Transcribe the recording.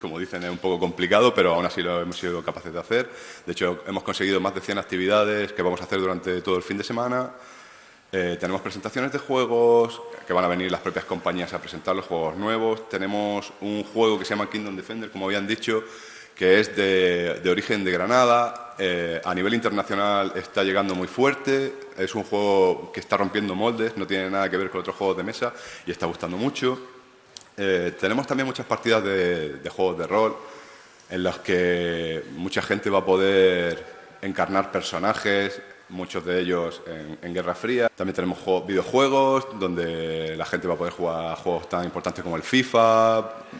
Como dicen, es un poco complicado, pero aún así lo hemos sido capaces de hacer. De hecho, hemos conseguido más de 100 actividades que vamos a hacer durante todo el fin de semana. Tenemos presentaciones de juegos, que van a venir las propias compañías a presentar los juegos nuevos. Tenemos un juego que se llama Kingdom Defender, como habían dicho, que es de origen de Granada. A nivel internacional está llegando muy fuerte. Es un juego que está rompiendo moldes, no tiene nada que ver con otros juegos de mesa y está gustando mucho. Tenemos también muchas partidas de juegos de rol en las que mucha gente va a poder encarnar personajes, muchos de ellos en Guerra Fría. También tenemos videojuegos donde la gente va a poder jugar a juegos tan importantes como el FIFA,